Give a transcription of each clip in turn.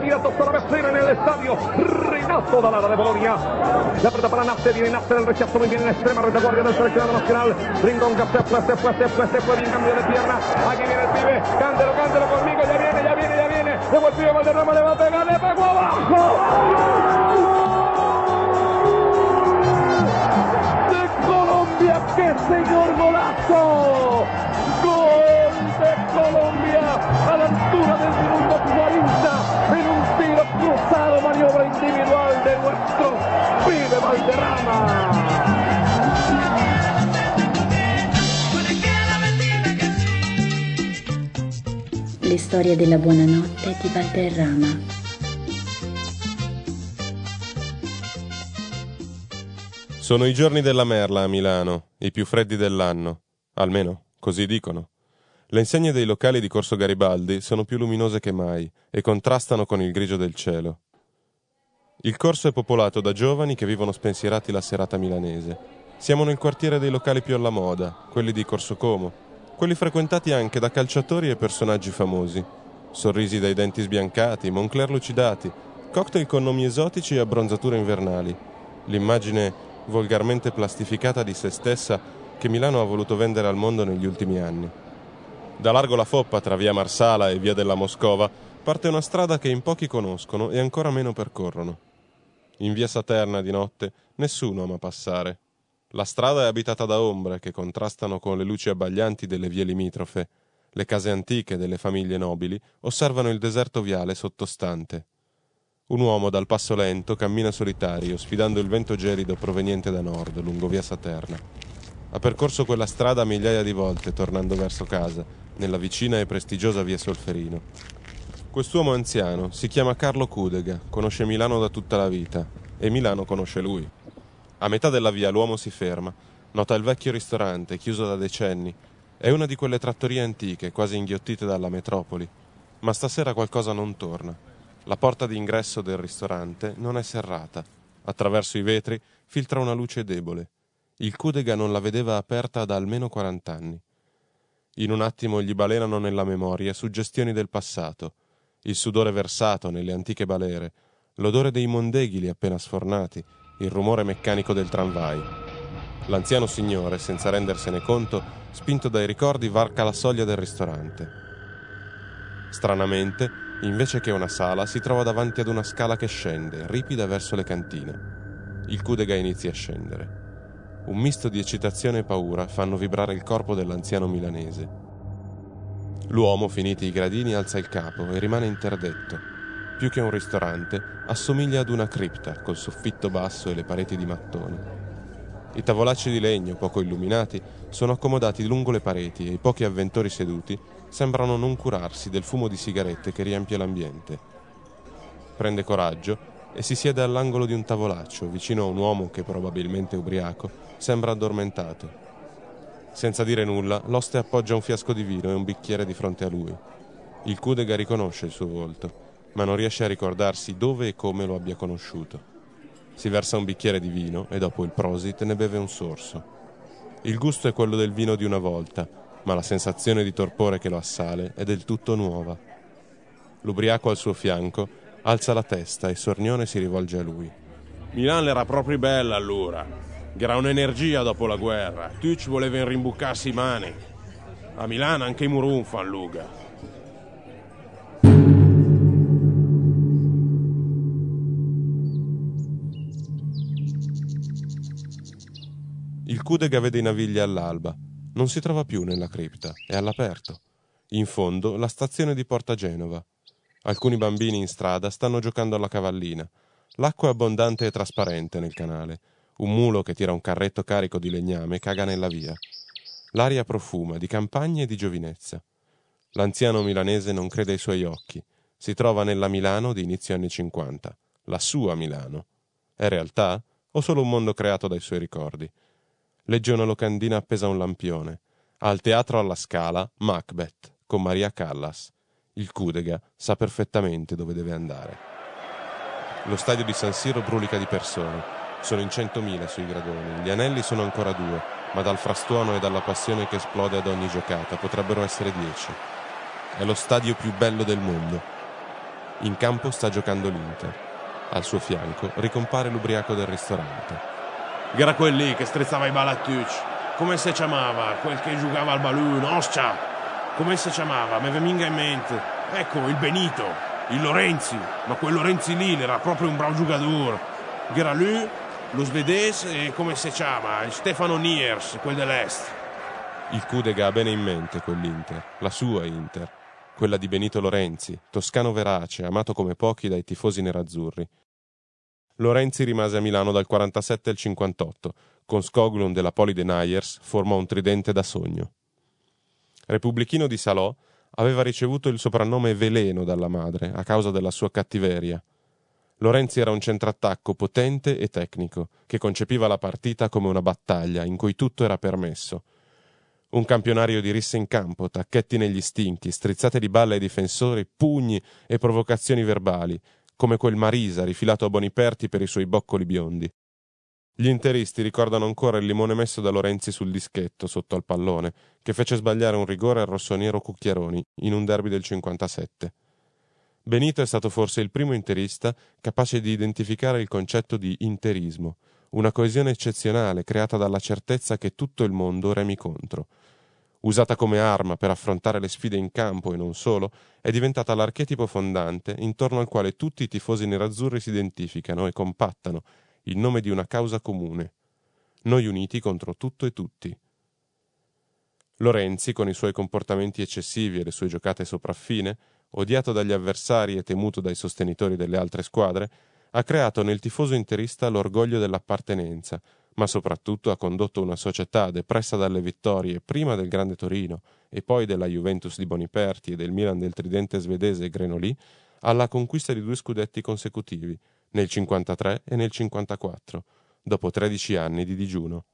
diretto sulla Messina nell'estadio Rinaldo Dall'Ara de Bologna. La pelota para Nasse, viene Nasse del rechazo, muy bien en extrema retaguardia del seleccionado nacional. Rincón se fue, bien cambio de pierna. Aquí viene el pibe, cántelo conmigo, ya viene. Luego el pibe Valderrama le va a pegar, le pegó abajo. De Colombia, qué señor golazo. Gol de Colombia a la altura del minuto 40 en un tiro cruzado, maniobra individual de nuestro pibe Valderrama. Le storie della buonanotte di Valderrama. Sono i giorni della merla a Milano, i più freddi dell'anno, almeno così dicono. Le insegne dei locali di Corso Garibaldi sono più luminose che mai e contrastano con il grigio del cielo. Il corso è popolato da giovani che vivono spensierati la serata milanese. Siamo nel quartiere dei locali più alla moda, quelli di Corso Como, quelli frequentati anche da calciatori e personaggi famosi. Sorrisi dai denti sbiancati, Moncler lucidati, cocktail con nomi esotici e abbronzature invernali. L'immagine volgarmente plastificata di se stessa che Milano ha voluto vendere al mondo negli ultimi anni. Da Largo la Foppa, tra via Marsala e via della Moscova, parte una strada che in pochi conoscono e ancora meno percorrono. In via Saterna di notte nessuno ama passare. La strada è abitata da ombre che contrastano con le luci abbaglianti delle vie limitrofe. Le case antiche delle famiglie nobili osservano il deserto viale sottostante. Un uomo dal passo lento cammina solitario, sfidando il vento gelido proveniente da nord, lungo via Saterna. Ha percorso quella strada migliaia di volte, tornando verso casa, nella vicina e prestigiosa via Solferino. Quest'uomo anziano si chiama Carlo Cudega, conosce Milano da tutta la vita, e Milano conosce lui. A metà della via l'uomo si ferma, nota il vecchio ristorante, chiuso da decenni. È una di quelle trattorie antiche, quasi inghiottite dalla metropoli. Ma stasera qualcosa non torna. La porta d'ingresso del ristorante non è serrata. Attraverso i vetri filtra una luce debole. Il Cudega non la vedeva aperta da almeno 40 anni. In un attimo gli balenano nella memoria suggestioni del passato. Il sudore versato nelle antiche balere, l'odore dei mondeghili appena sfornati, il rumore meccanico del tramvai. L'anziano signore, senza rendersene conto, spinto dai ricordi, varca la soglia del ristorante. Stranamente, invece che una sala, si trova davanti ad una scala che scende, ripida verso le cantine. Il Cudega inizia a scendere. Un misto di eccitazione e paura fanno vibrare il corpo dell'anziano milanese. L'uomo, finiti i gradini, alza il capo e rimane interdetto. Più che un ristorante, assomiglia ad una cripta col soffitto basso e le pareti di mattoni. I tavolacci di legno, poco illuminati, sono accomodati lungo le pareti e i pochi avventori seduti sembrano non curarsi del fumo di sigarette che riempie l'ambiente. Prende coraggio e si siede all'angolo di un tavolaccio, vicino a un uomo che, probabilmente ubriaco, sembra addormentato. Senza dire nulla, l'oste appoggia un fiasco di vino e un bicchiere di fronte a lui. Il Cudega riconosce il suo volto, ma non riesce a ricordarsi dove e come lo abbia conosciuto. Si versa un bicchiere di vino e dopo il prosit ne beve un sorso. Il gusto è quello del vino di una volta, ma la sensazione di torpore che lo assale è del tutto nuova. L'ubriaco al suo fianco alza la testa e sornione si rivolge a lui. Milano era proprio bella allora. Era un'energia dopo la guerra. Tucci voleva rimbuccarsi i mani. A Milano anche i Murun fan luga. Il Cudega vede i Navigli all'alba. Non si trova più nella cripta, è all'aperto. In fondo la stazione di Porta Genova. Alcuni bambini in strada stanno giocando alla cavallina. L'acqua è abbondante e trasparente nel canale. Un mulo che tira un carretto carico di legname caga nella via. L'aria profuma di campagna e di giovinezza. L'anziano milanese non crede ai suoi occhi. Si trova nella Milano di inizio anni 50. La sua Milano. È realtà o solo un mondo creato dai suoi ricordi? Legge una locandina appesa a un lampione. Al teatro alla Scala, Macbeth, con Maria Callas. Il Cudega sa perfettamente dove deve andare. Lo stadio di San Siro brulica di persone. Sono in 100.000 sui gradoni. Gli anelli sono ancora 2, ma dal frastuono e dalla passione che esplode ad ogni giocata potrebbero essere 10. È lo stadio più bello del mondo. In campo sta giocando l'Inter. Al suo fianco ricompare l'ubriaco del ristorante. Era quel lì che strizzava i balatucci. Come si chiamava? Quel che giocava al balloon, ostia! Come si chiamava? Mi venga in mente. Ecco, il Benito, il Lorenzi. Ma quel Lorenzi lì era proprio un bravo giocatore. Era lui, lo svedese e come si chiama? Stefano Niers, quel dell'Est. Il Cudega ha bene in mente quell'Inter, la sua Inter, quella di Benito Lorenzi, toscano verace, amato come pochi dai tifosi nerazzurri. Lorenzi rimase a Milano dal 47 al 58, con Skoglund della Poli de Nayers formò un tridente da sogno. Repubblichino di Salò aveva ricevuto il soprannome Veleno dalla madre a causa della sua cattiveria. Lorenzi era un centrattacco potente e tecnico, che concepiva la partita come una battaglia in cui tutto era permesso. Un campionario di risse in campo, tacchetti negli stinchi, strizzate di balle ai difensori, pugni e provocazioni verbali, come quel Marisa rifilato a Boniperti per i suoi boccoli biondi. Gli interisti ricordano ancora il limone messo da Lorenzi sul dischetto sotto al pallone, che fece sbagliare un rigore al rossoniero Cucchiaroni in un derby del 57. Benito è stato forse il primo interista capace di identificare il concetto di interismo, una coesione eccezionale creata dalla certezza che tutto il mondo remi contro. Usata come arma per affrontare le sfide in campo e non solo, è diventata l'archetipo fondante intorno al quale tutti i tifosi nerazzurri si identificano e compattano in nome di una causa comune. Noi uniti contro tutto e tutti. Lorenzi, con i suoi comportamenti eccessivi e le sue giocate sopraffine, odiato dagli avversari e temuto dai sostenitori delle altre squadre, ha creato nel tifoso interista l'orgoglio dell'appartenenza, ma soprattutto ha condotto una società depressa dalle vittorie prima del Grande Torino e poi della Juventus di Boniperti e del Milan del tridente svedese Grenolì alla conquista di 2 scudetti consecutivi, nel 53 e nel 54, dopo 13 anni di digiuno.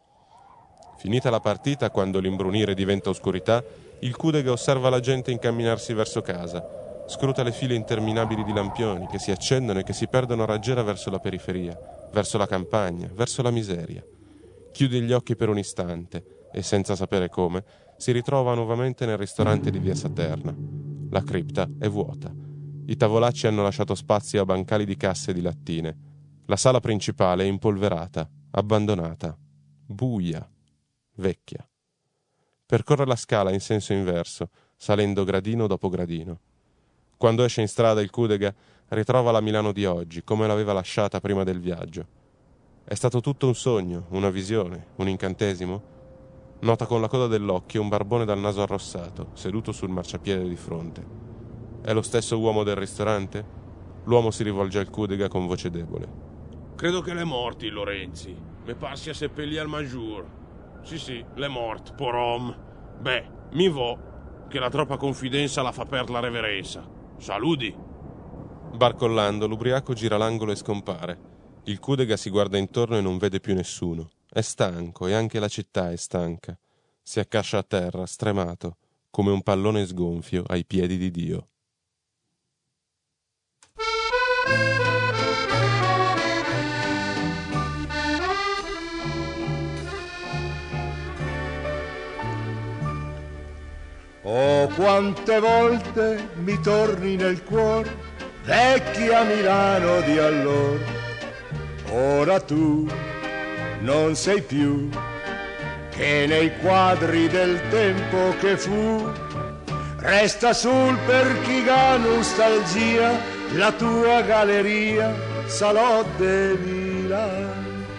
Finita la partita, quando l'imbrunire diventa oscurità, il Cudega osserva la gente incamminarsi verso casa, scruta le file interminabili di lampioni che si accendono e che si perdono a raggiera verso la periferia, verso la campagna, verso la miseria. Chiude gli occhi per un istante e, senza sapere come, si ritrova nuovamente nel ristorante di via Saterna. La cripta è vuota. I tavolacci hanno lasciato spazio a bancali di casse e di lattine. La sala principale è impolverata, abbandonata, buia, vecchia. Percorre la scala in senso inverso, salendo gradino dopo gradino. Quando esce in strada il Cudega ritrova la Milano di oggi, come l'aveva lasciata prima del viaggio. È stato tutto un sogno, una visione, un incantesimo? Nota con la coda dell'occhio un barbone dal naso arrossato, seduto sul marciapiede di fronte. È lo stesso uomo del ristorante? L'uomo si rivolge al Cudega con voce debole. Credo che l'è morti, Lorenzi. Me par sia seppellì al Maggior. Sì, l'è mort, porom. Beh, mi vo, che la troppa confidenza la fa per la reverenza. Saludi. Barcollando, l'ubriaco gira l'angolo e scompare. Il Cudega si guarda intorno e non vede più nessuno. È stanco e anche la città è stanca. Si accascia a terra, stremato, come un pallone sgonfio ai piedi di Dio. Oh, quante volte mi torni nel cuore, vecchia Milano di allora. Ora tu non sei più che nei quadri del tempo che fu. Resta sul per chi ha nostalgia la tua galleria, Salò de Milano.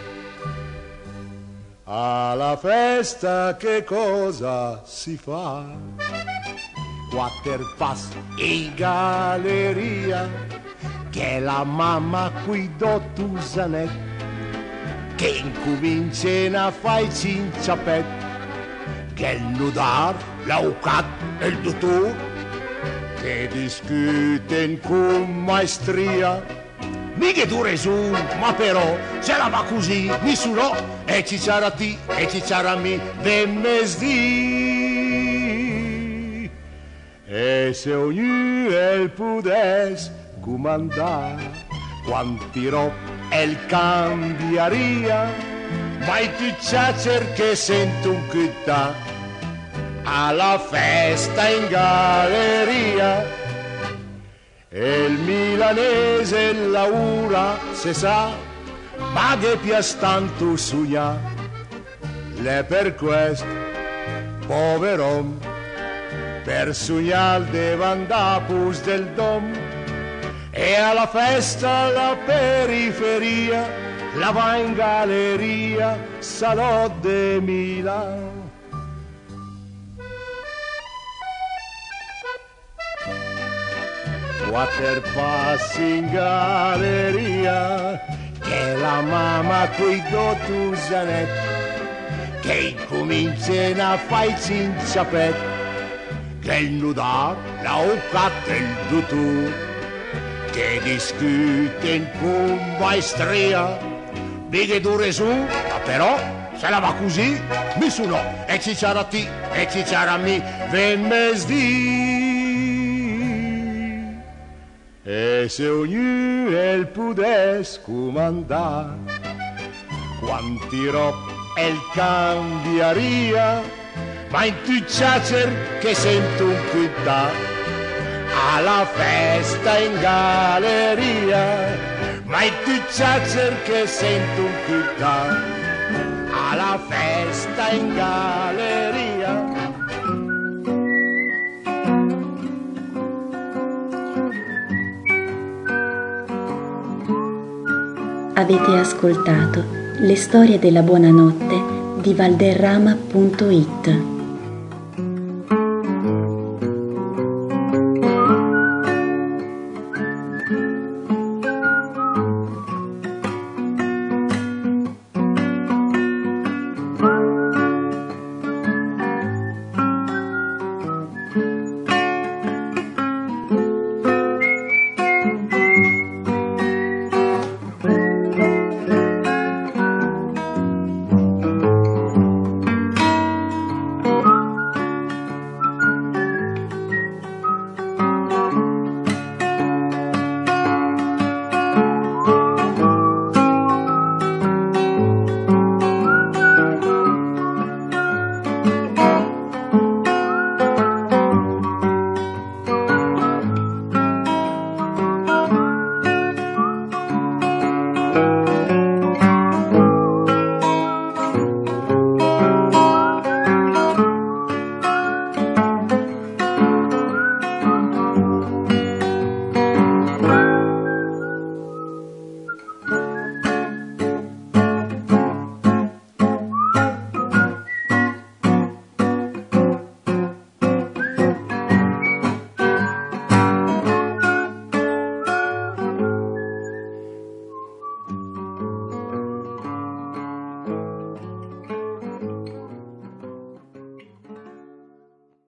Alla festa che cosa si fa? Quaterpass in galleria, che la mamma qui do Tusanet, che incominciano a fare cinciapet, che il nudar, l'aucat e il dottor, che discuten con maestria. Mica tu resù, ma però se la va così, nessuno e cicciarati e cicciarami demesdì. E se ognuno pudesse comandare quanti rob el cambiaria, mai tu ciacer che sento un chittà alla festa in galleria. E il milanese Laura se sa, ma che piastanto sugna, le per questo poverom, per sugnal devandapus del dom, e alla festa alla periferia, la va in galleria, Salò de Milano. Water passi in galleria, che la mamma qui do tu zanet, che incominciano a fare cinciapet, che il nudar la uccat il dutu, che discuten con maestria, bighe dure su, ma però se la va così, mi sono, e cicciara ti, e cicciara mi, ven mesdì. E se ognuno el pudesse comandare, quanti rob el cambiaria, ma in tu ciacer che sento un quittà, alla festa in galleria, ma in tu ciacer che sento un quittà, alla festa in galleria. Avete ascoltato Le storie della buonanotte di Valderrama.it.